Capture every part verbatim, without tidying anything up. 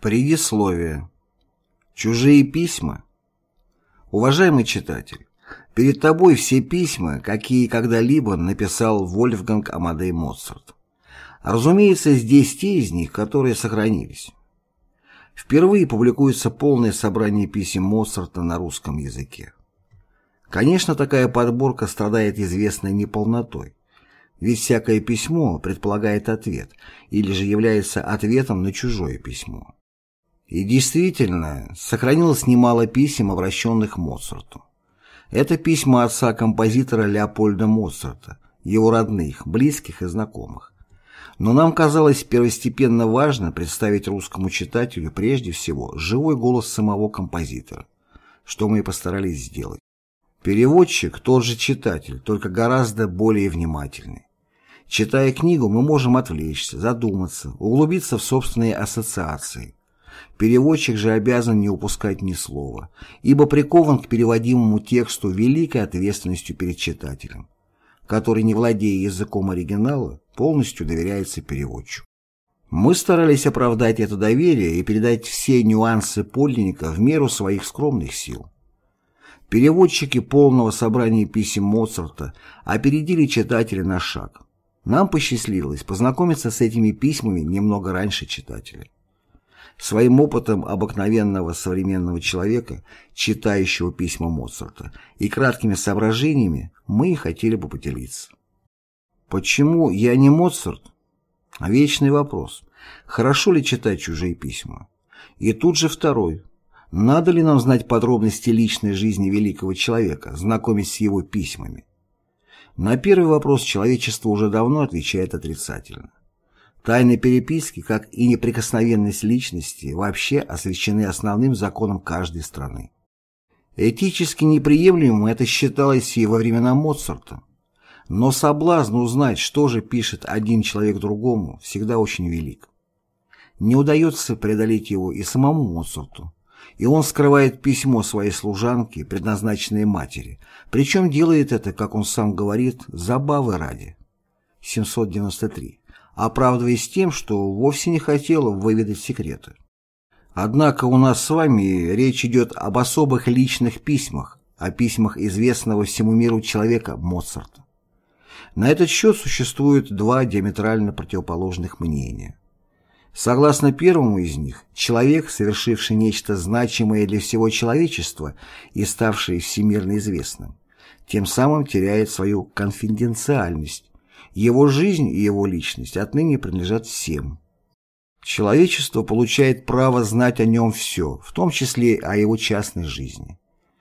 Предисловие. Чужие письма. Уважаемый читатель, перед тобой все письма, какие когда-либо написал Вольфганг Амадей Моцарт. Разумеется, здесь те из них, которые сохранились. Впервые публикуется полное собрание писем Моцарта на русском языке. Конечно, такая подборка страдает известной неполнотой, ведь всякое письмо предполагает ответ или же является ответом на чужое письмо. И действительно, сохранилось немало писем, обращенных Моцарту. Это письма отца композитора Леопольда Моцарта, его родных, близких и знакомых. Но нам казалось первостепенно важно представить русскому читателю прежде всего живой голос самого композитора, что мы и постарались сделать. Переводчик – тот же читатель, только гораздо более внимательный. Читая книгу, мы можем отвлечься, задуматься, углубиться в собственные ассоциации. Переводчик же обязан не упускать ни слова, ибо прикован к переводимому тексту великой ответственностью перед читателем, который, не владея языком оригинала, полностью доверяется переводчику. Мы старались оправдать это доверие и передать все нюансы подлинника в меру своих скромных сил. Переводчики полного собрания писем Моцарта опередили читателя на шаг. Нам посчастливилось познакомиться с этими письмами немного раньше читателя. Своим опытом обыкновенного современного человека, читающего письма Моцарта, и краткими соображениями мы и хотели бы поделиться. Почему я не Моцарт? Вечный вопрос. Хорошо ли читать чужие письма? И тут же второй. Надо ли нам знать подробности личной жизни великого человека, знакомясь с его письмами? На первый вопрос человечество уже давно отвечает отрицательно. Тайны переписки, как и неприкосновенность личности, вообще освящены основным законом каждой страны. Этически неприемлемым это считалось и во времена Моцарта. Но соблазн узнать, что же пишет один человек другому, всегда очень велик. Не удается преодолеть его и самому Моцарту. И он скрывает письмо своей служанке, предназначенной матери, причем делает это, как он сам говорит, забавы ради. семьсот девяносто три. Оправдываясь тем, что вовсе не хотела выведать секреты. Однако у нас с вами речь идет об особых личных письмах, о письмах известного всему миру человека Моцарта. На этот счет существует два диаметрально противоположных мнения. Согласно первому из них, человек, совершивший нечто значимое для всего человечества и ставший всемирно известным, тем самым теряет свою конфиденциальность. Его жизнь и его личность отныне принадлежат всем. Человечество получает право знать о нем все, в том числе о его частной жизни.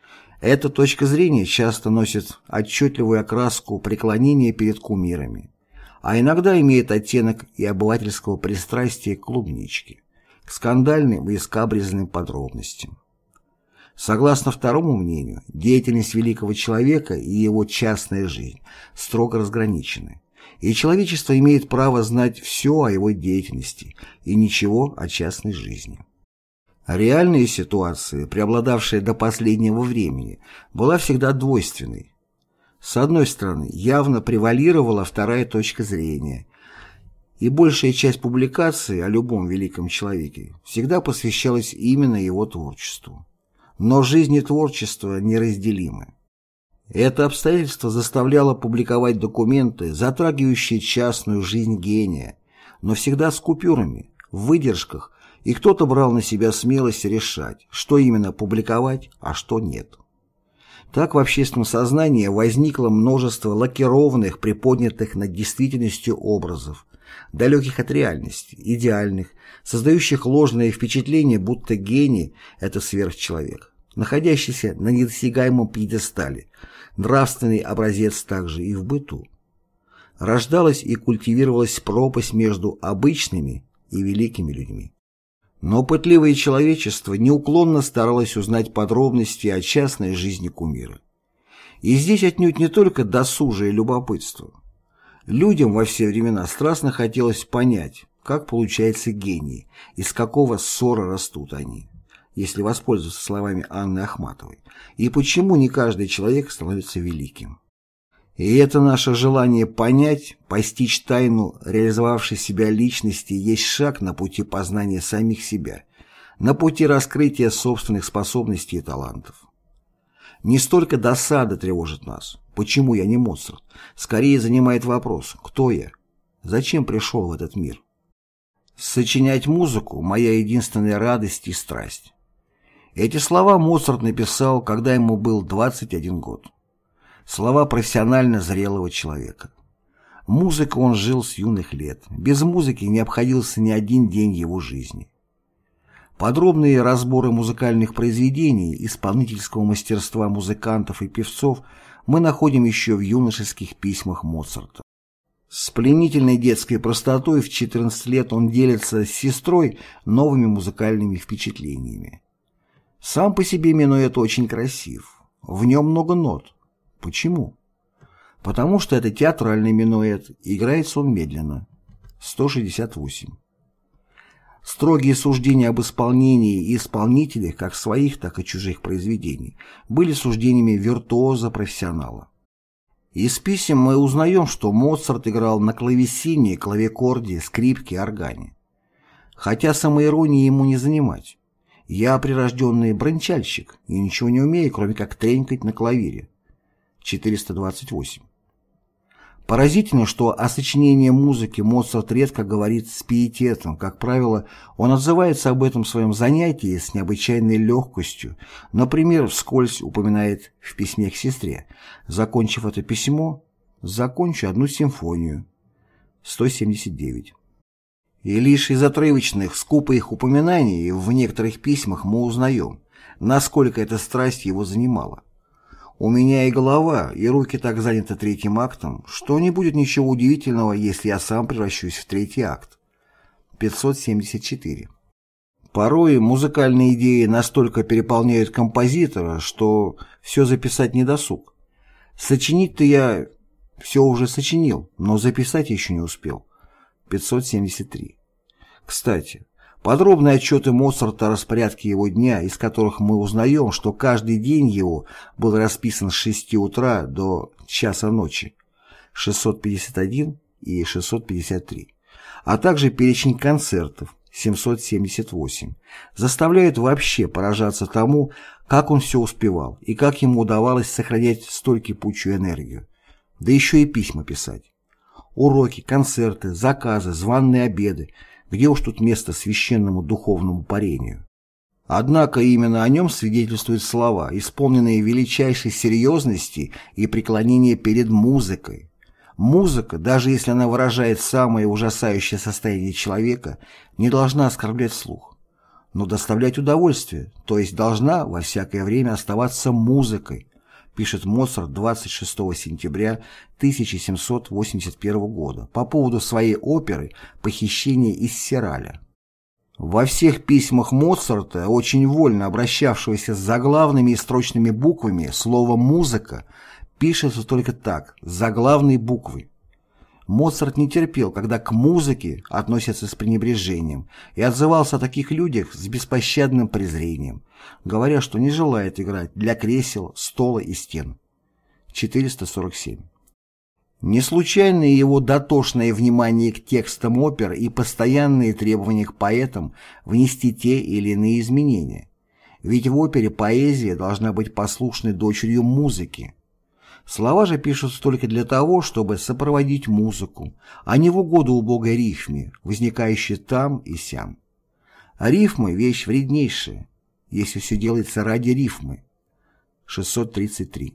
Эта точка зрения часто носит отчетливую окраску преклонения перед кумирами, а иногда имеет оттенок и обывательского пристрастия к клубничке, к скандальным и скабрезным подробностям. Согласно второму мнению, деятельность великого человека и его частная жизнь строго разграничены, и человечество имеет право знать все о его деятельности и ничего о частной жизни. Реальная ситуация, преобладавшая до последнего времени, была всегда двойственной. С одной стороны, явно превалировала вторая точка зрения, и большая часть публикаций о любом великом человеке всегда посвящалась именно его творчеству. Но жизнь и творчество неразделимы. Это обстоятельство заставляло публиковать документы, затрагивающие частную жизнь гения, но всегда с купюрами, в выдержках, и кто-то брал на себя смелость решать, что именно публиковать, а что нет. Так в общественном сознании возникло множество лакированных, приподнятых над действительностью образов, далеких от реальности, идеальных, создающих ложное впечатление, будто гений – это сверхчеловек, находящийся на недосягаемом пьедестале, нравственный образец также и в быту. Рождалась и культивировалась пропасть между обычными и великими людьми. Но пытливое человечество неуклонно старалось узнать подробности о частной жизни кумира. И здесь отнюдь не только досужее любопытство. Людям во все времена страстно хотелось понять, как получается гений, из какого ссора растут они, если воспользоваться словами Анны Ахматовой, и почему не каждый человек становится великим. И это наше желание понять, постичь тайну реализовавшей себя личности есть шаг на пути познания самих себя, на пути раскрытия собственных способностей и талантов. Не столько досада тревожит нас, почему я не Моцарт, скорее занимает вопрос, кто я, зачем пришел в этот мир. Сочинять музыку – моя единственная радость и страсть. Эти слова Моцарт написал, когда ему был двадцать один год. Слова профессионально зрелого человека. Музыкой он жил с юных лет, без музыки не обходился ни один день его жизни. Подробные разборы музыкальных произведений, исполнительского мастерства музыкантов и певцов мы находим еще в юношеских письмах Моцарта. С пленительной детской простотой в четырнадцать лет он делится с сестрой новыми музыкальными впечатлениями. Сам по себе минуэт очень красив, в нем много нот. Почему? Потому что это театральный минуэт, играется он медленно. сто шестьдесят восемь. Строгие суждения об исполнении и исполнителях, как своих, так и чужих произведений, были суждениями виртуоза-профессионала. Из писем мы узнаем, что Моцарт играл на клавесине, клавикорде, скрипке, органе. Хотя самоиронии ему не занимать. Я прирожденный брончальщик и ничего не умею, кроме как тренькать на клавире. четыреста двадцать восемь. Поразительно, что о сочинении музыки Моцарт редко говорит с пиететом, как правило, он отзывается об этом своем занятии с необычайной легкостью, например, вскользь упоминает в письме к сестре, закончив это письмо, закончу одну симфонию, сто семьдесят девять. И лишь из отрывочных, скупых упоминаний в некоторых письмах мы узнаем, насколько эта страсть его занимала. У меня и голова, и руки так заняты третьим актом, что не будет ничего удивительного, если я сам превращусь в третий акт. пятьсот семьдесят четыре. Порой музыкальные идеи настолько переполняют композитора, что все записать не досуг. Сочинить-то я все уже сочинил, но записать еще не успел. пятьсот семьдесят три. Кстати, подробные отчеты Моцарта о распорядке его дня, из которых мы узнаем, что каждый день его был расписан с шести утра до часа ночи, шестьсот пятьдесят один и шестьсот пятьдесят три, а также перечень концертов, семьсот семьдесят восемь, заставляют вообще поражаться тому, как он все успевал и как ему удавалось сохранять столь кипучую энергию, да еще и письма писать. Уроки, концерты, заказы, званые обеды, где уж тут место священному духовному парению. Однако именно о нем свидетельствуют слова, исполненные величайшей серьезности и преклонения перед музыкой. Музыка, даже если она выражает самое ужасающее состояние человека, не должна оскорблять слух, но доставлять удовольствие, то есть должна во всякое время оставаться музыкой, пишет Моцарт двадцать шестого сентября тысяча семьсот восемьдесят первого года по поводу своей оперы «Похищение из Сираля». Во всех письмах Моцарта, очень вольно обращавшегося с заглавными и строчными буквами, слово «музыка» пишется только так, с заглавной буквы. Моцарт не терпел, когда к музыке относятся с пренебрежением, и отзывался о таких людях с беспощадным презрением, говоря, что не желает играть для кресел, стола и стен. четыреста сорок семь. Не случайно его дотошное внимание к текстам опер и постоянные требования к поэтам внести те или иные изменения. Ведь в опере поэзия должна быть послушной дочерью музыки. Слова же пишутся только для того, чтобы сопроводить музыку, а не в угоду убогой рифме, возникающей там и сям. А рифмы – вещь вреднейшая, если все делается ради рифмы. шестьсот тридцать три.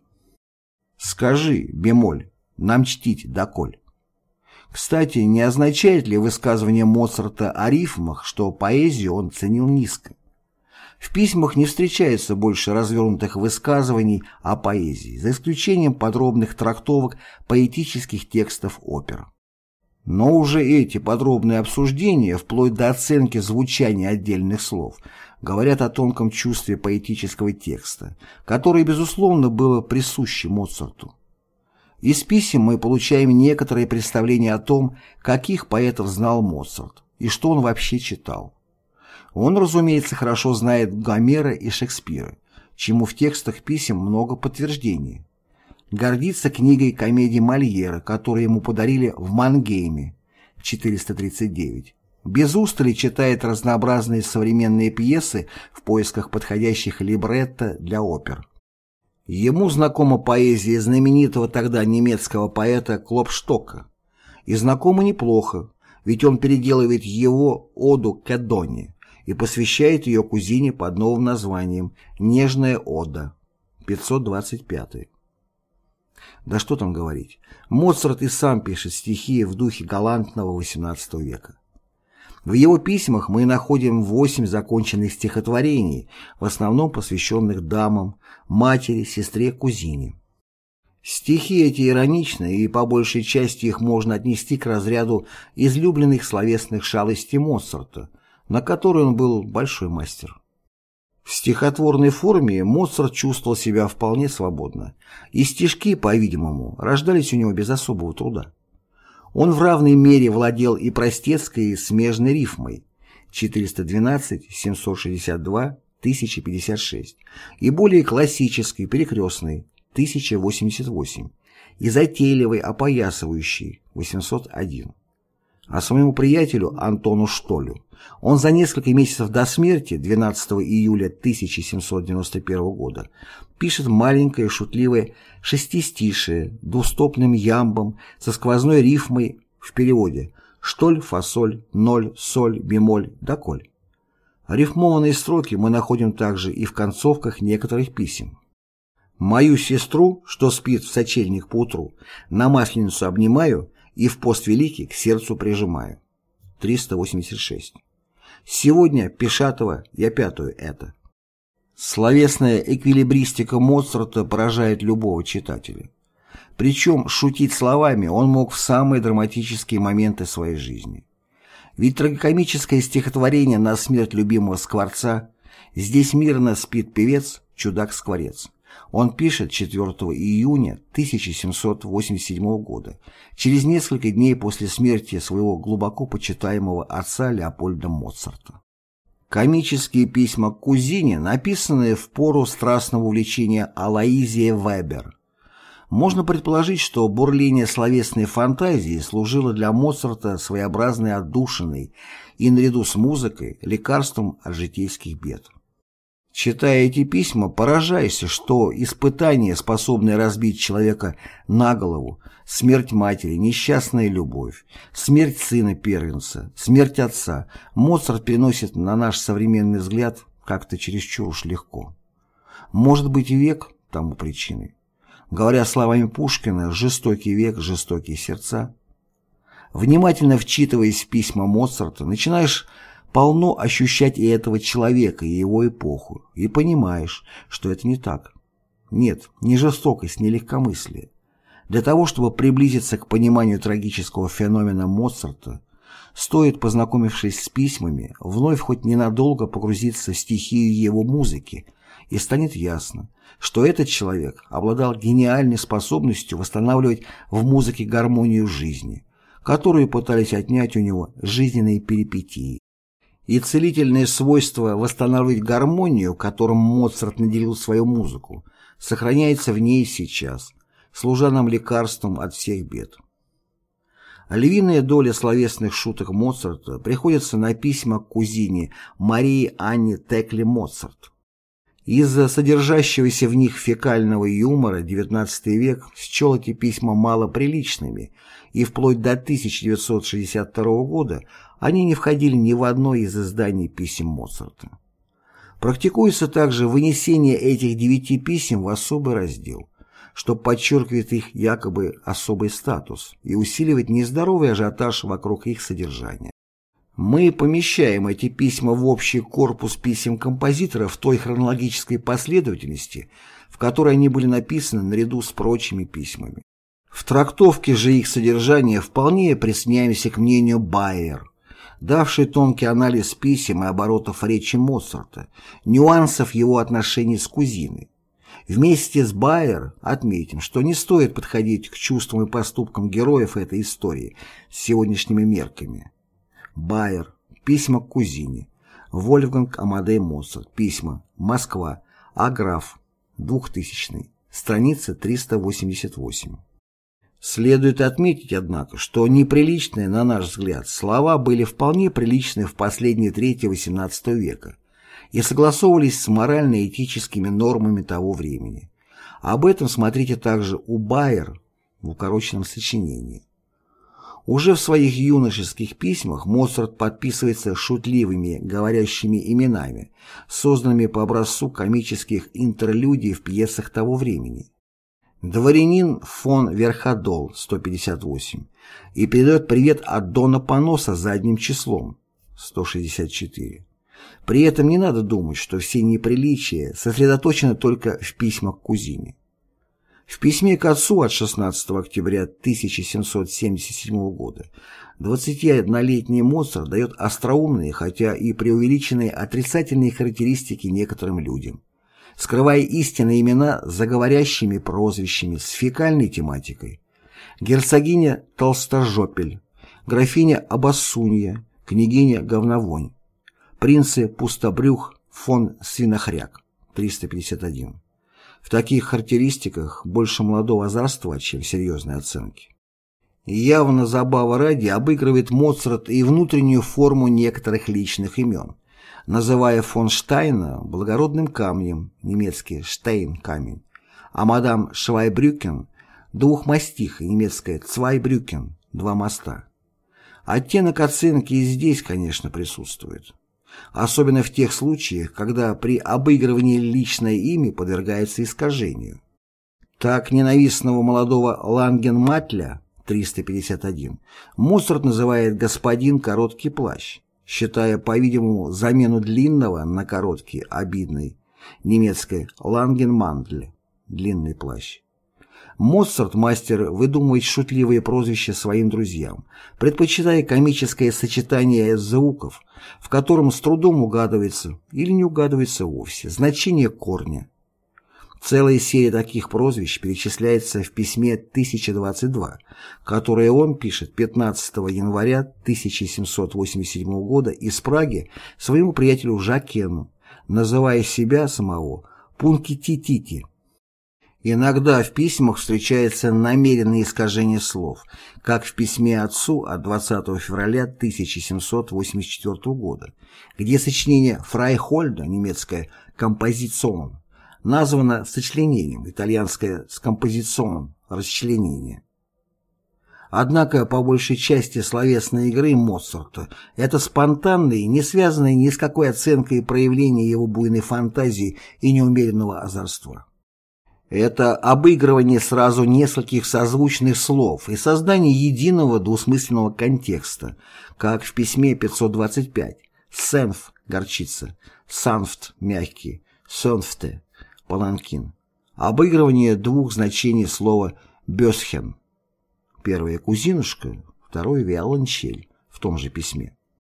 Скажи, бемоль, нам чтить доколь. Кстати, не означает ли высказывание Моцарта о рифмах, что поэзию он ценил низко? В письмах не встречается больше развернутых высказываний о поэзии, за исключением подробных трактовок поэтических текстов опер. Но уже эти подробные обсуждения, вплоть до оценки звучания отдельных слов, говорят о тонком чувстве поэтического текста, которое, безусловно, было присуще Моцарту. Из писем мы получаем некоторые представления о том, каких поэтов знал Моцарт и что он вообще читал. Он, разумеется, хорошо знает Гомера и Шекспира, чему в текстах писем много подтверждений. Гордится книгой комедий Мольера, которую ему подарили в Мангейме, четыреста тридцать девять, без устали читает разнообразные современные пьесы в поисках подходящих либретто для опер. Ему знакома поэзия знаменитого тогда немецкого поэта Клопштока. И знакома неплохо, ведь он переделывает его оду к Эдоне и посвящает ее кузине под новым названием «Нежная ода», пятьсот двадцать пятый. Да что там говорить, Моцарт и сам пишет стихи в духе галантного восемнадцатого века. В его письмах мы находим восемь законченных стихотворений, в основном посвященных дамам, матери, сестре, кузине. Стихи эти ироничны, и по большей части их можно отнести к разряду излюбленных словесных шалостей Моцарта, на которые он был большой мастер. В стихотворной форме Моцарт чувствовал себя вполне свободно, и стишки, по-видимому, рождались у него без особого труда. Он в равной мере владел и простецкой, и смежной рифмой четыреста двенадцать, семьсот шестьдесят два, тысяча пятьдесят шесть, и более классической, перекрестной тысяча восемьдесят восемь, и затейливой, опоясывающей восемьсот один. А своему приятелю Антону Штолю он за несколько месяцев до смерти, двенадцатого июля тысяча семьсот девяносто первого года, пишет маленькое шутливое шестистишие двустопным ямбом со сквозной рифмой в переводе «штоль, фасоль, ноль, соль, бемоль, доколь». Рифмованные строки мы находим также и в концовках некоторых писем. «Мою сестру, что спит в сочельник поутру, на Масленицу обнимаю и в пост великий к сердцу прижимаю». триста восемьдесят шесть. Сегодня, Пишатова, я пятую это. Словесная эквилибристика Моцарта поражает любого читателя. Причем шутить словами он мог в самые драматические моменты своей жизни. Ведь трагикомическое стихотворение «На смерть любимого скворца» «Здесь мирно спит певец, чудак-скворец» он пишет четвёртого июня тысяча семьсот восемьдесят седьмого года, через несколько дней после смерти своего глубоко почитаемого отца Леопольда Моцарта. Комические письма к кузине, написанные в пору страстного увлечения Алоизией Вебер. Можно предположить, что бурление словесной фантазии служило для Моцарта своеобразной отдушиной и, наряду с музыкой, лекарством от житейских бед. Читая эти письма, поражаешься, что испытания, способные разбить человека на голову, смерть матери, несчастная любовь, смерть сына-первенца, смерть отца, Моцарт переносит на наш современный взгляд как-то чересчур уж легко. Может быть, век тому причиной. Говоря словами Пушкина, «жестокий век, жестокие сердца». Внимательно вчитываясь в письма Моцарта, начинаешь полно ощущать и этого человека, и его эпоху, и понимаешь, что это не так. Нет, не жестокость, не легкомыслие. Для того, чтобы приблизиться к пониманию трагического феномена Моцарта, стоит, познакомившись с письмами, вновь хоть ненадолго погрузиться в стихию его музыки, и станет ясно, что этот человек обладал гениальной способностью восстанавливать в музыке гармонию жизни, которую пытались отнять у него жизненные перипетии. И целительное свойство восстанавливать гармонию, которым Моцарт наделил свою музыку, сохраняется в ней сейчас, служа нам лекарством от всех бед. Львиная доля словесных шуток Моцарта приходится на письма к кузине Марии Анне Текле Моцарт. Из-за содержащегося в них фекального юмора девятнадцатый век счел эти письма малоприличными, и вплоть до тысяча девятьсот шестьдесят второго года они не входили ни в одно из изданий писем Моцарта. Практикуется также вынесение этих девяти писем в особый раздел, что подчеркивает их якобы особый статус и усиливает нездоровый ажиотаж вокруг их содержания. Мы помещаем эти письма в общий корпус писем композитора в той хронологической последовательности, в которой они были написаны наряду с прочими письмами. В трактовке же их содержания вполне присоединяемся к мнению Байер, давший тонкий анализ писем и оборотов речи Моцарта, нюансов его отношений с кузиной. Вместе с Байер отметим, что не стоит подходить к чувствам и поступкам героев этой истории с сегодняшними мерками. Байер. Письма к кузине. Вольфганг Амадей Моцарт. Письма. Москва. А. Граф. двухтысячный. Страница триста восемьдесят восемь. Следует отметить, однако, что неприличные, на наш взгляд, слова были вполне приличны в последней трети восемнадцатого века и согласовывались с морально-этическими нормами того времени. Об этом смотрите также у Байер в укороченном сочинении. Уже в своих юношеских письмах Моцарт подписывается шутливыми говорящими именами, созданными по образцу комических интерлюдий в пьесах того времени. Дворянин фон Верхадол, сто пятьдесят восемь, и передает привет от Дона Паноса задним числом, сто шестьдесят четыре. При этом не надо думать, что все неприличия сосредоточены только в письмах к кузине. В письме к отцу от шестнадцатого октября тысяча семьсот семьдесят седьмого года двадцатиоднолетний Моцарт дает остроумные, хотя и преувеличенные отрицательные характеристики некоторым людям, скрывая истинные имена за говорящими прозвищами с фекальной тематикой: герцогиня Толстожопель, графиня Обоссунья, княгиня Говновонь, принцы Пустобрюх фон Свинохряк, триста пятьдесят один. В таких характеристиках больше молодого озорства, чем серьезной оценки. Явно забава ради обыгрывает Моцарт и внутреннюю форму некоторых личных имен, называя фон Штайна благородным камнем, немецкий «штейн» – камень, а мадам Швайбрюкен – двухмостихой, немецкое «цвайбрюкен» – два моста. Оттенок оценки и здесь, конечно, присутствует. Особенно в тех случаях, когда при обыгрывании личное имя подвергается искажению. Так ненавистного молодого Лангенматля, триста пятьдесят один, Моцарт называет «господин короткий плащ», считая, по-видимому, замену длинного на короткий обидной, немецкое «Лангенмантль» – длинный плащ. Моцарт – мастер выдумывать шутливые прозвища своим друзьям, предпочитая комическое сочетание звуков, в котором с трудом угадывается или не угадывается вовсе значение корня. Целая серия таких прозвищ перечисляется в письме тысяча двадцать два, которое он пишет пятнадцатого января тысяча семьсот восемьдесят седьмого года из Праги своему приятелю Жакену, называя себя самого Пункититити. Иногда в письмах встречается намеренное искажение слов, как в письме отцу от двадцатого февраля тысяча семьсот восемьдесят четвёртого года, где сочинение Фрайхольда, немецкое «композицион», названо сочленением, итальянское «скомпозицион» – расчленение. Однако, по большей части словесной игры Моцарта это спонтанные, не связанные ни с какой оценкой проявления его буйной фантазии и неумеренного озорства. Это обыгрывание сразу нескольких созвучных слов и создание единого двусмысленного контекста, как в письме пятьсот двадцать пять «сенф» – горчица, «санфт» – мягкий, «сёнфте» – паланкин. Обыгрывание двух значений слова «бёсхен». Первое – кузинушка, второе – виолончель в том же письме.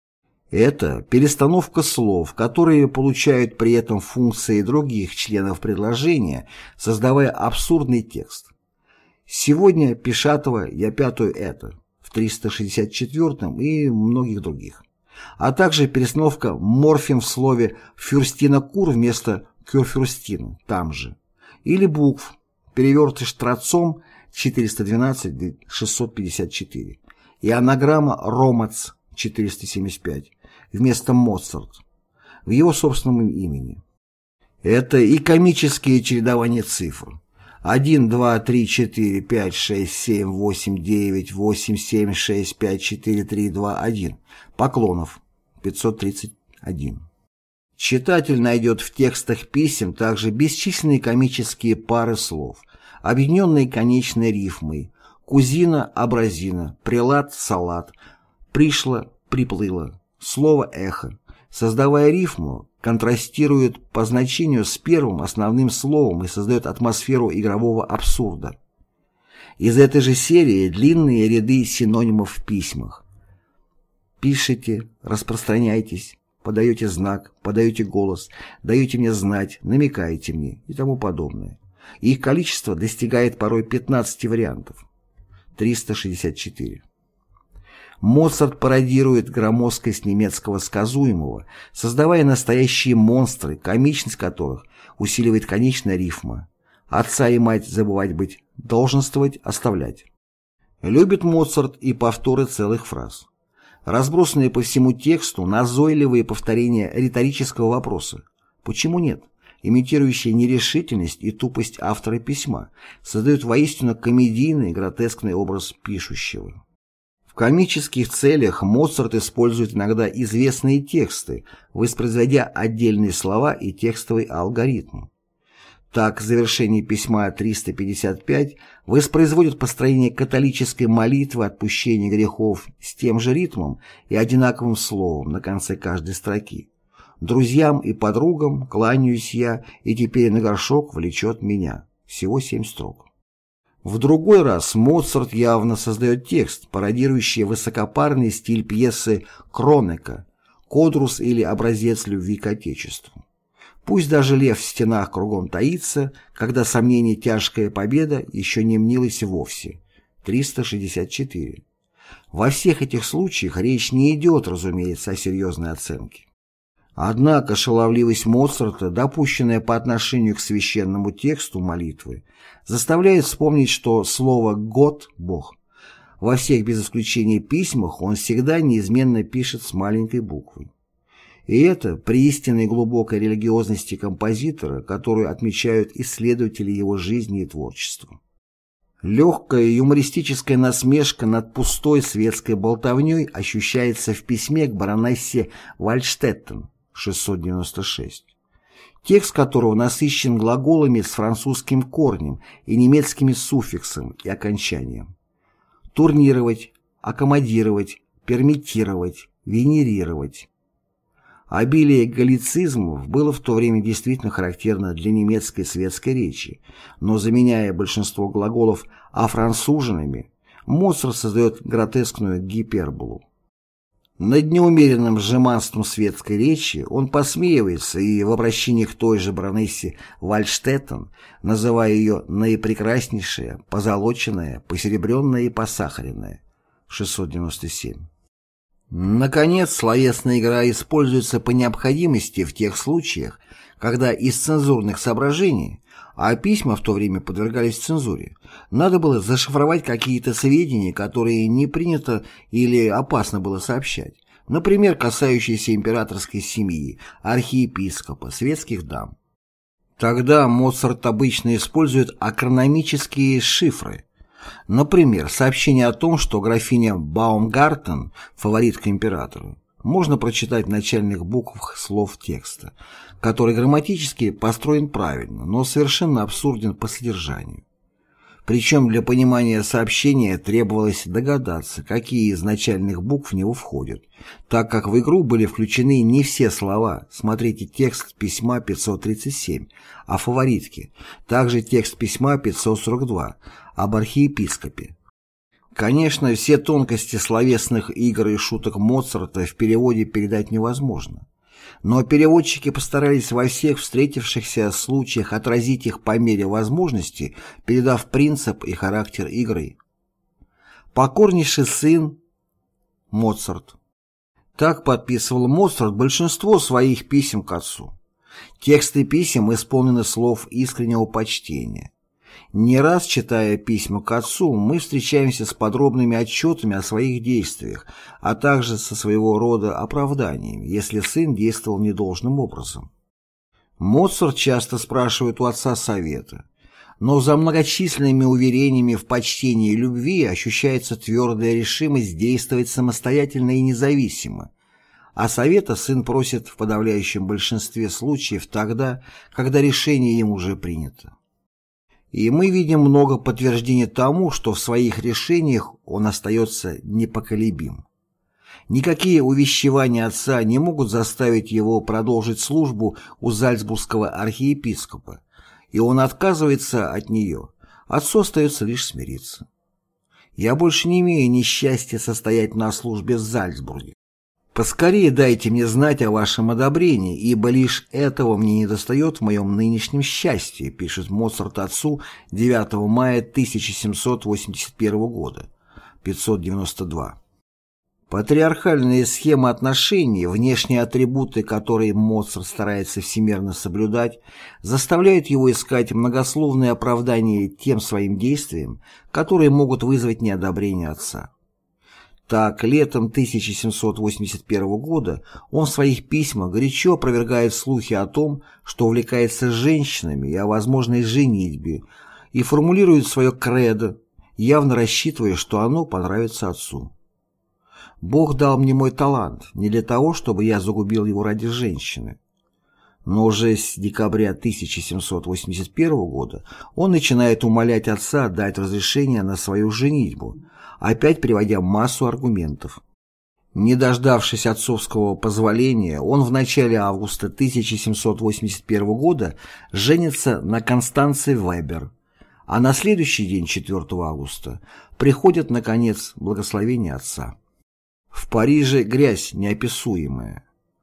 Это перестановка слов, которые получают при этом функции других членов предложения, создавая абсурдный текст. Сегодня пишатого я пятую это, в триста шестьдесят четвёртом и многих других. А также перестановка морфем в слове «фюрстина-кур» вместо «кюрфюрстин» там же. Или букв, перевертыш трацом четыреста двенадцать шестьсот пятьдесят четыре и анаграмма «ромац» четыреста семьдесят пять вместо Моцарт в его собственном имени. Это и комические чередования цифр. один, два, три, четыре, пять, шесть, семь, восемь, девять, восемь, семь, шесть, пять, четыре, три, два, один. Поклонов, пятьсот тридцать один. Читатель найдет в текстах писем также бесчисленные комические пары слов, объединенные конечной рифмой: кузина-абразина, прилад-салат, пришло-приплыло. Слово «эхо», создавая рифму, контрастирует по значению с первым основным словом и создает атмосферу игрового абсурда. Из этой же серии длинные ряды синонимов в письмах. Пишите, распространяйтесь, подаете знак, подаете голос, даете мне знать, намекаете мне и тому подобное. Их количество достигает порой пятнадцати вариантов. триста шестьдесят четыре. Моцарт пародирует громоздкость немецкого сказуемого, создавая настоящие монстры, комичность которых усиливает конечная рифма. Отца и мать забывать быть, долженствовать, оставлять. Любит Моцарт и повторы целых фраз. Разбросанные по всему тексту назойливые повторения риторического вопроса «почему нет?», имитирующие нерешительность и тупость автора письма, создают воистину комедийный гротескный образ пишущего. В комических целях Моцарт использует иногда известные тексты, воспроизводя отдельные слова и текстовый алгоритм. Так, в завершении письма триста пятьдесят пять воспроизводит построение католической молитвы отпущения грехов с тем же ритмом и одинаковым словом на конце каждой строки. «Друзьям и подругам кланяюсь я, и теперь на горшок влечет меня». Всего семь строк. В другой раз Моцарт явно создает текст, пародирующий высокопарный стиль пьесы Кронека «Кодрус» или «Образец любви к Отечеству». Пусть даже лев в стенах кругом таится, когда сомнение тяжкая победа еще не мнилась вовсе. триста шестьдесят четыре. Во всех этих случаях речь не идет, разумеется, о серьезной оценке. Однако шаловливость Моцарта, допущенная по отношению к священному тексту молитвы, заставляет вспомнить, что слово «год» — «Бог». Во всех без исключения письмах он всегда неизменно пишет с маленькой буквы. И это при истинной глубокой религиозности композитора, которую отмечают исследователи его жизни и творчества. Легкая юмористическая насмешка над пустой светской болтовней ощущается в письме к баронессе Вальдштеттен шестьсот девяносто шесть, текст которого насыщен глаголами с французским корнем и немецкими суффиксом и окончанием. Турнировать, аккомодировать, пермиттировать, венерировать. Обилие галлицизмов было в то время действительно характерно для немецкой светской речи, но заменяя большинство глаголов афранцуженными, Моцарт создает гротескную гиперболу. Над неумеренным жеманством светской речи он посмеивается и в обращении к той же баронессе Вальдштеттен, называя ее «наипрекраснейшая», «позолоченная», «посеребренная» и «посахаренная» шестьсот девяносто семь. Наконец, словесная игра используется по необходимости в тех случаях, когда из цензурных соображений, а письма в то время подвергались цензуре, надо было зашифровать какие-то сведения, которые не принято или опасно было сообщать, например, касающиеся императорской семьи, архиепископа, светских дам. Тогда Моцарт обычно использует акрономические шифры. Например, сообщение о том, что графиня Баумгартен – фаворитка императора, можно прочитать в начальных буквах слов текста, который грамматически построен правильно, но совершенно абсурден по содержанию. Причем для понимания сообщения требовалось догадаться, какие из начальных букв в него входят, так как в игру были включены не все слова. Смотрите текст письма пятьсот тридцать семь о фаворитке, также текст письма пятьсот сорок два об архиепископе. Конечно, все тонкости словесных игр и шуток Моцарта в переводе передать невозможно. Но переводчики постарались во всех встретившихся случаях отразить их по мере возможности, передав принцип и характер игры. Покорнейший сын Моцарт. Так подписывал Моцарт большинство своих писем к отцу. Тексты писем исполнены слов искреннего почтения. Не раз, читая письма к отцу, мы встречаемся с подробными отчетами о своих действиях, а также со своего рода оправданиями, если сын действовал недолжным образом. Моцарт часто спрашивает у отца совета, но за многочисленными уверениями в почтении и любви ощущается твердая решимость действовать самостоятельно и независимо, а совета сын просит в подавляющем большинстве случаев тогда, когда решение им уже принято. И мы видим много подтверждений тому, что в своих решениях он остается непоколебим. Никакие увещевания отца не могут заставить его продолжить службу у зальцбургского архиепископа, и он отказывается от нее. Отцу остается лишь смириться. «Я больше не имею несчастья состоять на службе в Зальцбурге. Поскорее дайте мне знать о вашем одобрении, ибо лишь этого мне недостает в моем нынешнем счастье», пишет Моцарт отцу девятого мая тысяча семьсот восемьдесят первого года, пятьсот девяносто два. Патриархальная схема отношений, внешние атрибуты, которые Моцарт старается всемерно соблюдать, заставляют его искать многословные оправдания тем своим действиям, которые могут вызвать неодобрение отца. Так, летом тысяча семьсот восемьдесят первого года он в своих письмах горячо опровергает слухи о том, что увлекается женщинами и о возможной женитьбе, и формулирует свое кредо, явно рассчитывая, что оно понравится отцу. «Бог дал мне мой талант не для того, чтобы я загубил его ради женщины». Но уже с декабря тысяча семьсот восемьдесят первого года он начинает умолять отца дать разрешение на свою женитьбу, опять приводя массу аргументов. Не дождавшись отцовского позволения, он в начале августа тысяча семьсот восемьдесят первого года женится на Констанции Вебер, а на следующий день, четвёртого августа, приходит, наконец, благословение отца. В Париже грязь неописуемая.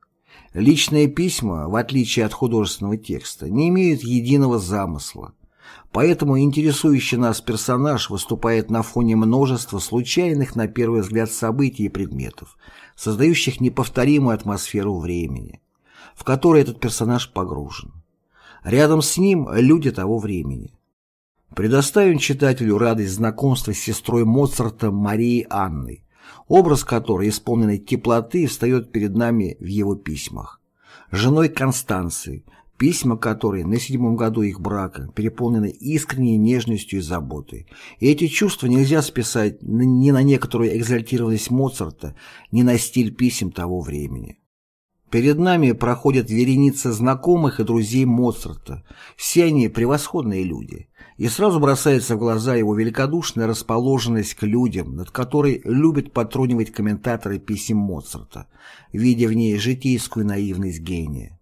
Личные письма, в отличие от художественного текста, не имеют единого замысла, поэтому интересующий нас персонаж выступает на фоне множества случайных на первый взгляд событий и предметов, создающих неповторимую атмосферу времени, в которой этот персонаж погружен. Рядом с ним люди того времени. Предоставим читателю радость знакомства с сестрой Моцарта Марией Анной, образ которой, исполненный теплоты, встает перед нами в его письмах. Женой Констанции, письма которой на седьмом году их брака переполнены искренней нежностью и заботой. И эти чувства нельзя списать ни на некоторую экзальтированность Моцарта, ни на стиль писем того времени. Перед нами проходят вереница знакомых и друзей Моцарта, все они превосходные люди, и сразу бросается в глаза его великодушная расположенность к людям, над которой любят потрунивать комментаторы писем Моцарта, видя в ней житейскую наивность гения.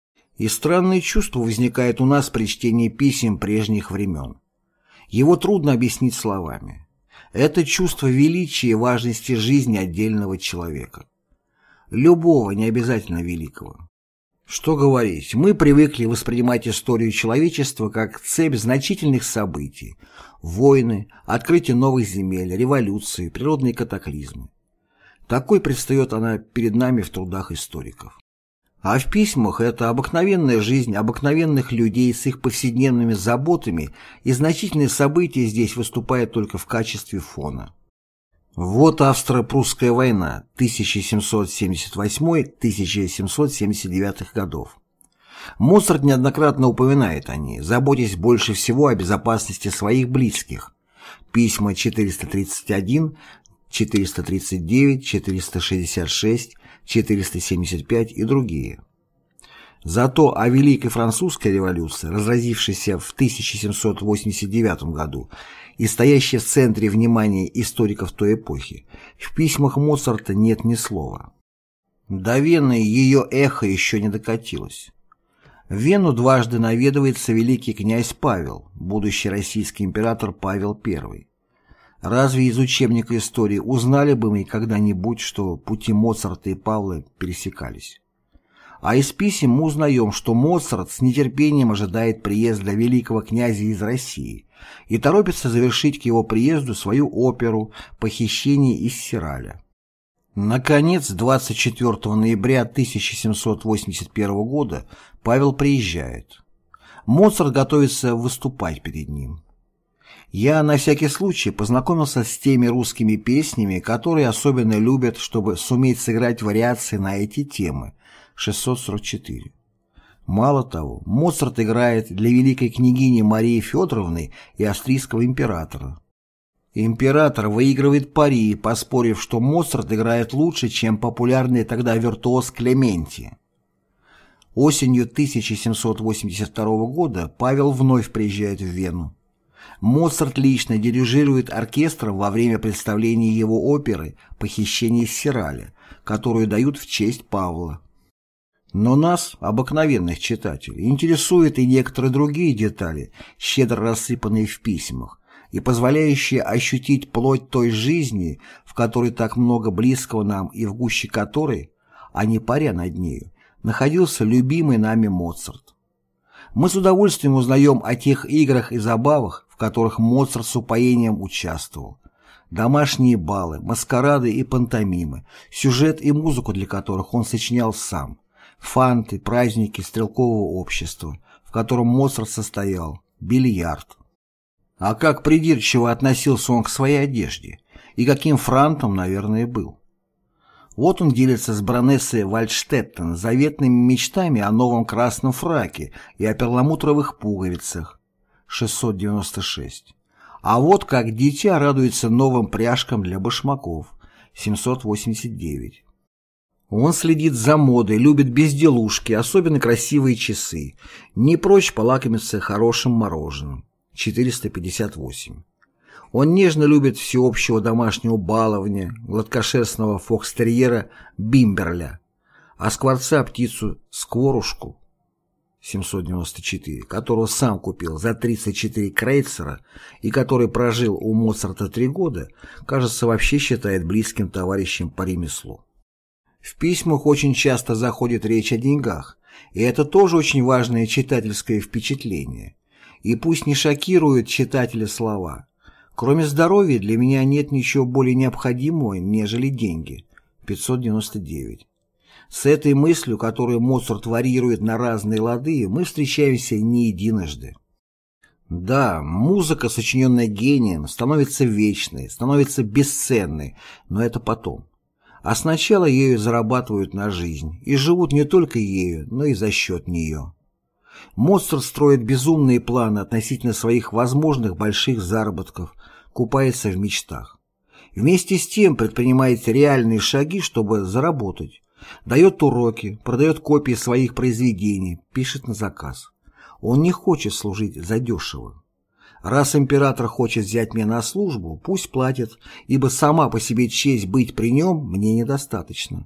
И странное чувство возникает у нас при чтении писем прежних времен. Его трудно объяснить словами. Это чувство величия и важности жизни отдельного человека. Любого, не обязательно великого. Что говорить, мы привыкли воспринимать историю человечества как цепь значительных событий, войны, открытие новых земель, революции, природные катаклизмы. Такой предстает она перед нами в трудах историков. А в письмах это обыкновенная жизнь обыкновенных людей с их повседневными заботами, и значительные события здесь выступают только в качестве фона. Вот Австро-Прусская война тысяча семьсот семьдесят восьмой — тысяча семьсот семьдесят девятый годов. Моцарт неоднократно упоминает о ней, заботясь больше всего о безопасности своих близких. Письма четыреста тридцать один, четыреста тридцать девять, четыреста шестьдесят шесть, четыреста семьдесят пять и другие. Зато о Великой Французской революции, разразившейся в тысяча семьсот восемьдесят девятом году и стоящей в центре внимания историков той эпохи, в письмах Моцарта нет ни слова. До Вены ее эхо еще не докатилось. В Вену дважды наведывается великий князь Павел, будущий российский император Павел Первый. Разве из учебника истории узнали бы мы когда-нибудь, что пути Моцарта и Павла пересекались? А из писем мы узнаем, что Моцарт с нетерпением ожидает приезда великого князя из России и торопится завершить к его приезду свою оперу «Похищение из Сираля». Наконец, двадцать четвёртого ноября тысяча семьсот восемьдесят первого года Павел приезжает. Моцарт готовится выступать перед ним. Я на всякий случай познакомился с теми русскими песнями, которые особенно любят, чтобы суметь сыграть вариации на эти темы, шестьсот сорок четыре. Мало того, Моцарт играет для великой княгини Марии Федоровны и австрийского императора. Император выигрывает пари, поспорив, что Моцарт играет лучше, чем популярный тогда виртуоз Клементи. Осенью тысяча семьсот восемьдесят второго года Павел вновь приезжает в Вену. Моцарт лично дирижирует оркестром во время представления его оперы «Похищение из Сираля», которую дают в честь Павла. Но нас, обыкновенных читателей, интересуют и некоторые другие детали, щедро рассыпанные в письмах, и позволяющие ощутить плоть той жизни, в которой так много близкого нам и в гуще которой, а не паря над нею, находился любимый нами Моцарт. Мы с удовольствием узнаем о тех играх и забавах, в которых Моцарт с упоением участвовал. домашние балы, маскарады и пантомимы, сюжет и музыку для которых он сочинял сам, фанты, праздники стрелкового общества, в котором Моцарт состоял, бильярд. А как придирчиво относился он к своей одежде, и каким франтом, наверное, был. Вот он делится с баронессой Вальдштеттен заветными мечтами о новом красном фраке и о перламутровых пуговицах, шестьсот девяносто шесть. А вот как дитя радуется новым пряжкам для башмаков, семьсот восемьдесят девять. Он следит за модой, любит безделушки, особенно красивые часы, не прочь полакомиться хорошим мороженым, четыреста пятьдесят восемь. Он нежно любит всеобщего домашнего баловня, гладкошерстного фокстерьера Бимберля, а скворца птицу Скворушку, семьсот девяносто четыре, которого сам купил за тридцать четыре крейцера и который прожил у Моцарта три года, кажется, вообще считает близким товарищем по ремеслу. В письмах очень часто заходит речь о деньгах, и это тоже очень важное читательское впечатление. И пусть не шокируют читателя слова: «Кроме здоровья для меня нет ничего более необходимого, нежели деньги», пятьсот девяносто девять. С этой мыслью, которую Моцарт варьирует на разные лады, мы встречаемся не единожды. Да, музыка, сочиненная гением, становится вечной, становится бесценной, но это потом. А сначала ею зарабатывают на жизнь и живут не только ею, но и за счет нее. Моцарт строит безумные планы относительно своих возможных больших заработков, купается в мечтах. Вместе с тем предпринимает реальные шаги, чтобы заработать. Дает уроки, продает копии своих произведений, пишет на заказ. Он не хочет служить задешево. Раз император хочет взять меня на службу, пусть платит, ибо сама по себе честь быть при нем мне недостаточно.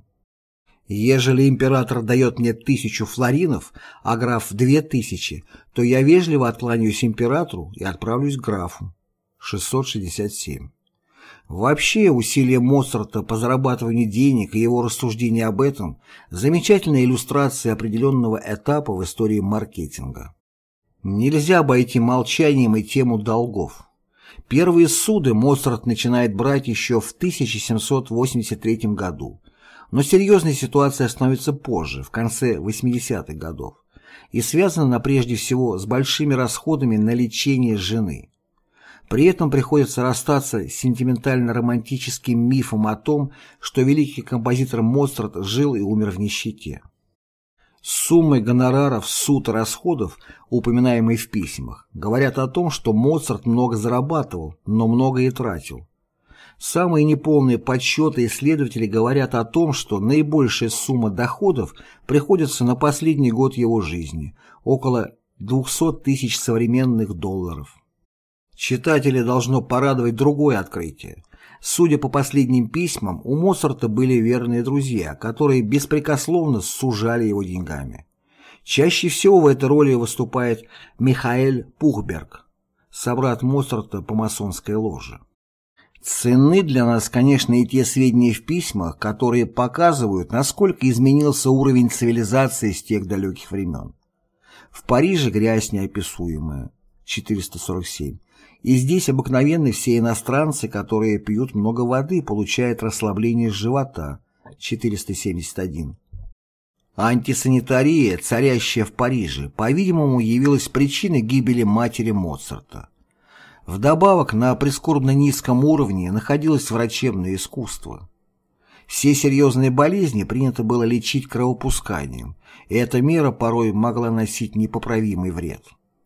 Ежели император дает мне тысячу флоринов, а граф две тысячи, то я вежливо откланяюсь императору и отправлюсь к графу. шестьсот шестьдесят семь. Вообще, усилия Моцарта по зарабатыванию денег и его рассуждения об этом – замечательная иллюстрация определенного этапа в истории маркетинга. Нельзя обойти молчанием и тему долгов. Первые суды Моцарт начинает брать еще в тысяча семьсот восемьдесят третьем году, но серьезная ситуация становится позже, в конце восьмидесятых годов, и связана она прежде всего с большими расходами на лечение жены. При этом приходится расстаться с сентиментально-романтическим мифом о том, что великий композитор Моцарт жил и умер в нищете. Суммы гонораров, суд и расходов, упоминаемые в письмах, говорят о том, что Моцарт много зарабатывал, но много и тратил. Самые неполные подсчеты исследователей говорят о том, что наибольшая сумма доходов приходится на последний год его жизни – около двухсот тысяч современных долларов. Читателя должно порадовать другое открытие. Судя по последним письмам, у Моцарта были верные друзья, которые беспрекословно сужали его деньгами. Чаще всего в этой роли выступает Михаэль Пухберг, собрат Моцарта по масонской ложе. Ценны для нас, конечно, и те сведения в письмах, которые показывают, насколько изменился уровень цивилизации с тех далеких времен. В Париже грязь неописуемая, четыреста сорок семь. И здесь обыкновенны все иностранцы, которые пьют много воды, получают расслабление живота, четыреста семьдесят один. Антисанитария, царящая в Париже, по-видимому, явилась причиной гибели матери Моцарта. Вдобавок, на прискорбно низком уровне находилось врачебное искусство. Все серьезные болезни принято было лечить кровопусканием, и эта мера порой могла носить непоправимый вред.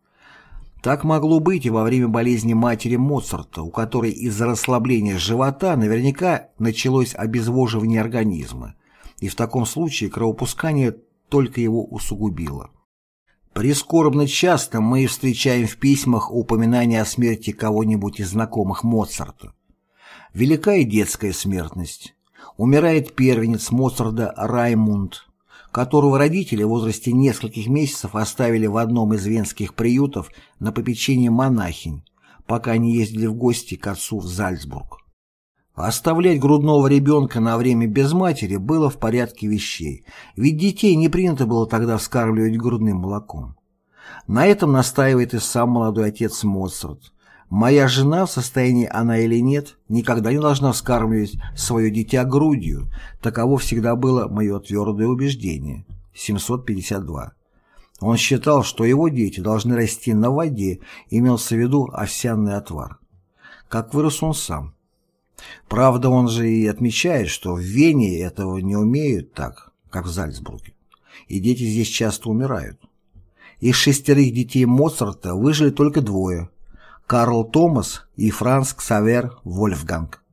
Так могло быть и во время болезни матери Моцарта, у которой из-за расслабления живота наверняка началось обезвоживание организма, и в таком случае кровопускание только его усугубило. Прискорбно часто мы встречаем в письмах упоминания о смерти кого-нибудь из знакомых Моцарта. Велика и детская смертность. Умирает первенец Моцарта Раймунд, которого родители в возрасте нескольких месяцев оставили в одном из венских приютов на попечение монахинь, пока они ездили в гости к отцу в Зальцбург. Оставлять грудного ребенка на время без матери было в порядке вещей, ведь детей не принято было тогда вскармливать грудным молоком. На этом настаивает и сам молодой отец Моцарт. Моя жена, в состоянии она или нет, никогда не должна вскармливать свое дитя грудью. Таково всегда было мое твердое убеждение. семьсот пятьдесят два. Он считал, что его дети должны расти на воде, имелся в виду овсяный отвар. Как вырос он сам. Правда, он же и отмечает, что в Вене этого не умеют так, как в Зальцбурге. И дети здесь часто умирают. Из шестерых детей Моцарта выжили только двое – Карл Томас и Франц Ксавер Вольфганг.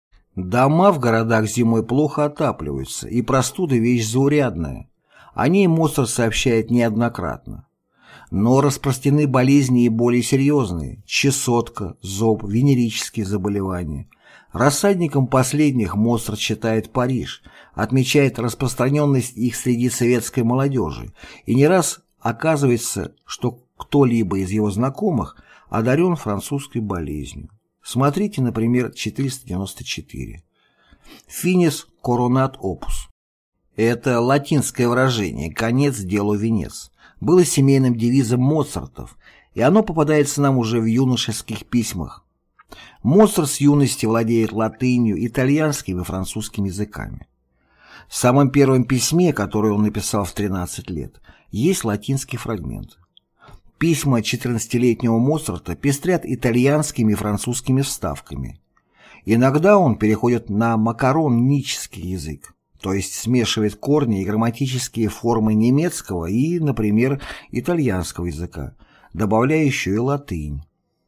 Дома в городах зимой плохо отапливаются, и простуда – вещь заурядная. О ней Моцарт сообщает неоднократно. Но распространены болезни и более серьезные – чесотка, зоб, венерические заболевания. Рассадником последних Моцарт считает Париж, отмечает распространенность их среди советской молодежи, и не раз оказывается, что кто-либо из его знакомых одарен французской болезнью. Смотрите, например, четыреста девяносто четыре. Finis coronat opus. Это латинское выражение «конец делу венец» было семейным девизом Моцартов, и оно попадается нам уже в юношеских письмах. Моцарт с юности владеет латынью, итальянским и французским языками. В самом первом письме, которое он написал в тринадцать лет, есть латинский фрагмент. Письма четырнадцатилетнего Моцарта пестрят итальянскими и французскими вставками. Иногда он переходит на макароннический язык, то есть смешивает корни и грамматические формы немецкого и, например, итальянского языка, добавляя еще и латынь.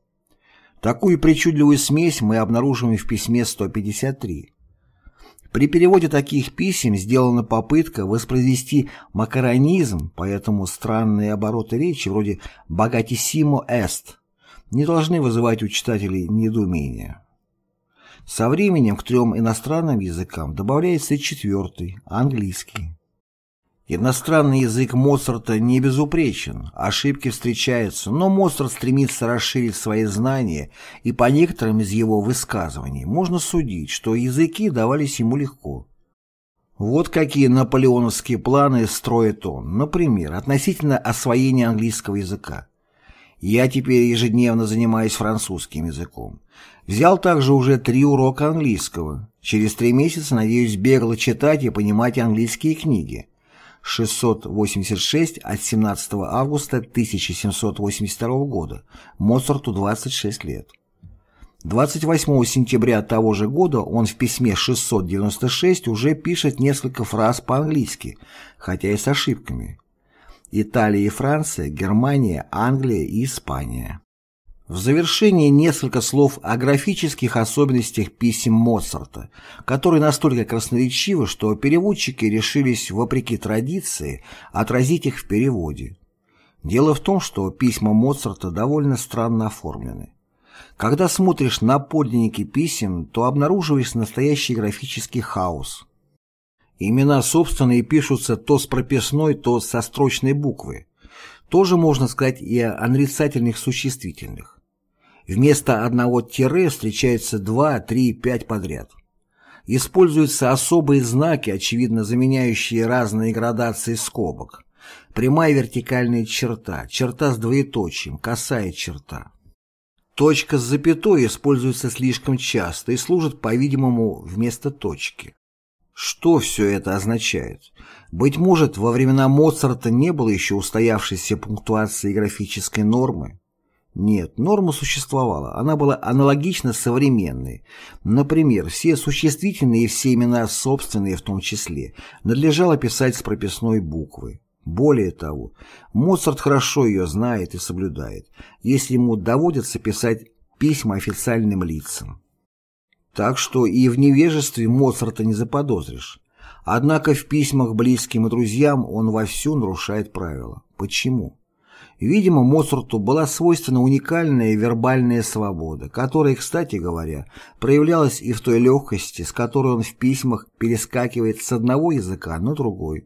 Такую причудливую смесь мы обнаружим и в письме сто пятьдесят три. При переводе таких писем сделана попытка воспроизвести макаронизм, поэтому странные обороты речи вроде «богатиссимо эст» не должны вызывать у читателей недоумения. Со временем к трем иностранным языкам добавляется и четвертый – английский. Иностранный язык Моцарта не безупречен, ошибки встречаются, но Моцарт стремится расширить свои знания, и по некоторым из его высказываний можно судить, что языки давались ему легко. Вот какие наполеоновские планы строит он, например, относительно освоения английского языка. Я теперь ежедневно занимаюсь французским языком. Взял также уже три урока английского. Через три месяца надеюсь бегло читать и понимать английские книги. шестьсот восемьдесят шесть от семнадцатого августа тысяча семьсот восемьдесят второго года. Моцарту двадцать шесть лет. двадцать восьмого сентября того же года он в письме шестьсот девяносто шесть уже пишет несколько фраз по-английски, хотя и с ошибками. Италия и Франция, Германия, Англия и Испания. В завершении несколько слов о графических особенностях писем Моцарта, которые настолько красноречивы, что переводчики решились, вопреки традиции, отразить их в переводе. Дело в том, что письма Моцарта довольно странно оформлены. Когда смотришь на подлинники писем, то обнаруживаешь настоящий графический хаос. Имена собственные пишутся то с прописной, то со строчной буквы. Тоже можно сказать и о нарицательных существительных. Вместо одного тире встречаются два, три, пять подряд. Используются особые знаки, очевидно заменяющие разные градации скобок. Прямая вертикальная черта, черта с двоеточием, косая черта. Точка с запятой используется слишком часто и служит, по-видимому, вместо точки. Что все это означает? Быть может, во времена Моцарта не было еще устоявшейся пунктуации и графической нормы? Нет, норма существовала, она была аналогична современной. Например, все существительные и все имена собственные в том числе надлежало писать с прописной буквы. Более того, Моцарт хорошо ее знает и соблюдает, если ему доводится писать письма официальным лицам. Так что и в невежестве Моцарта не заподозришь. Однако в письмах близким и друзьям он вовсю нарушает правила. Почему? Видимо, Моцарту была свойственна уникальная вербальная свобода, которая, кстати говоря, проявлялась и в той легкости, с которой он в письмах перескакивает с одного языка на другой.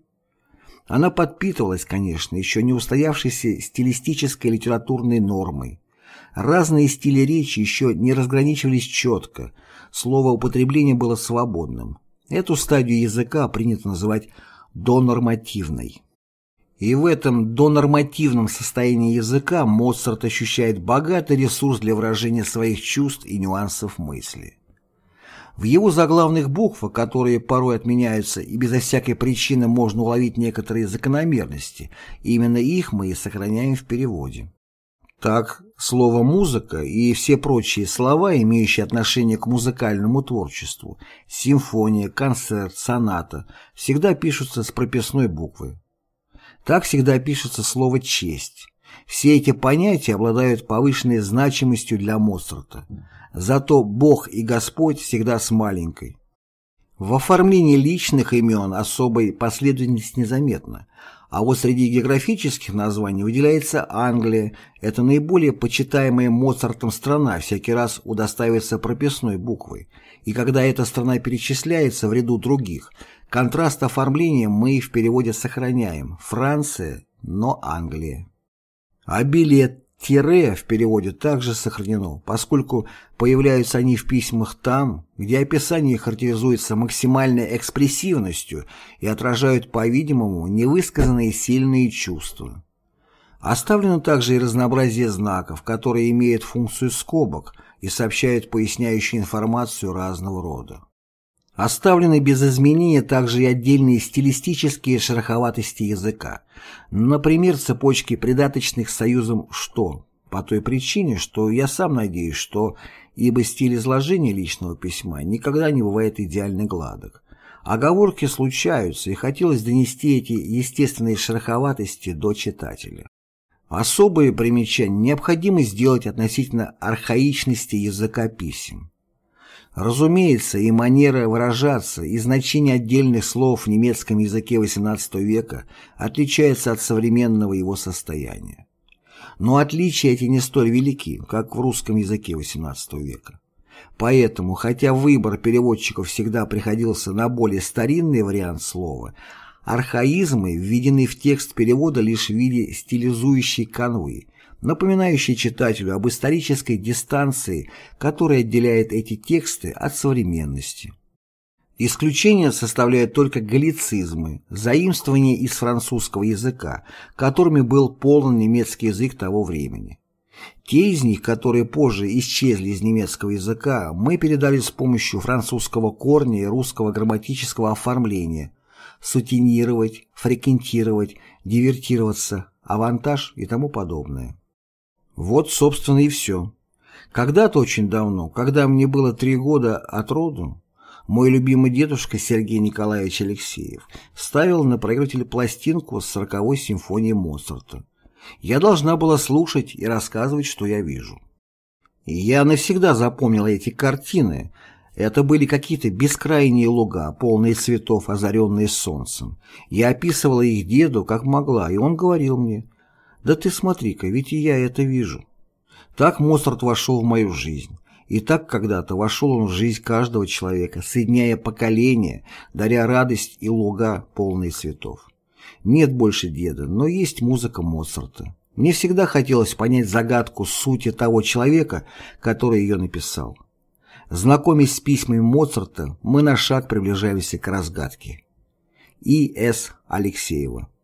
Она подпитывалась, конечно, еще не устоявшейся стилистической литературной нормой. Разные стили речи еще не разграничивались четко, словоупотребление было свободным. Эту стадию языка принято называть донормативной. И в этом донормативном состоянии языка Моцарт ощущает богатый ресурс для выражения своих чувств и нюансов мысли. В его заглавных буквах, которые порой отменяются и безо всякой причины можно уловить некоторые закономерности, именно их мы и сохраняем в переводе. Так, слово «музыка» и все прочие слова, имеющие отношение к музыкальному творчеству, симфония, концерт, соната, всегда пишутся с прописной буквы. Так всегда пишется слово «честь». Все эти понятия обладают повышенной значимостью для Моцарта. Зато Бог и Господь всегда с маленькой. В оформлении личных имен особой последовательности незаметно, а вот среди географических названий выделяется Англия, это наиболее почитаемая Моцартом страна, всякий раз удостаивается прописной буквой, и когда эта страна перечисляется в ряду других, контраст оформления мы в переводе сохраняем «Франция», но «Англия». Обилие тире в переводе также сохранено, поскольку появляются они в письмах там, где описание характеризуется максимальной экспрессивностью и отражают, по-видимому, невысказанные сильные чувства. Оставлено также и разнообразие знаков, которые имеют функцию скобок и сообщают поясняющую информацию разного рода. Оставлены без изменения также и отдельные стилистические шероховатости языка, например, цепочки придаточных союзом «что», по той причине, что я сам надеюсь, что, ибо стиль изложения личного письма никогда не бывает идеально гладок. Оговорки случаются, и хотелось донести эти естественные шероховатости до читателя. Особые примечания необходимо сделать относительно архаичности языка писем. Разумеется, и манера выражаться, и значение отдельных слов в немецком языке восемнадцатого века отличается от современного его состояния. Но отличия эти не столь велики, как в русском языке восемнадцатого века. Поэтому, хотя выбор переводчиков всегда приходился на более старинный вариант слова, архаизмы введены в текст перевода лишь в виде стилизующей канвы, напоминающей читателю об исторической дистанции, которая отделяет эти тексты от современности. Исключение составляют только галлицизмы, заимствования из французского языка, которыми был полон немецкий язык того времени. Те из них, которые позже исчезли из немецкого языка, мы передали с помощью французского корня и русского грамматического оформления: сутенировать, фреквентировать, дивертироваться, авантаж и тому подобное. Вот, собственно, и все. Когда-то очень давно, когда мне было три года от роду, мой любимый дедушка Сергей Николаевич Алексеев ставил на проигрыватель пластинку с сороковой симфонией Моцарта. Я должна была слушать и рассказывать, что я вижу. И я навсегда запомнила эти картины. Это были какие-то бескрайние луга, полные цветов, озаренные солнцем. Я описывала их деду как могла, и он говорил мне: «Да ты смотри-ка, ведь и я это вижу». Так Моцарт вошел в мою жизнь. И так когда-то вошел он в жизнь каждого человека, соединяя поколения, даря радость и луга, полные цветов. Нет больше деда, но есть музыка Моцарта. Мне всегда хотелось понять загадку сути того человека, который ее написал. Знакомясь с письмами Моцарта, мы на шаг приближаемся к разгадке. И С. Алексеева.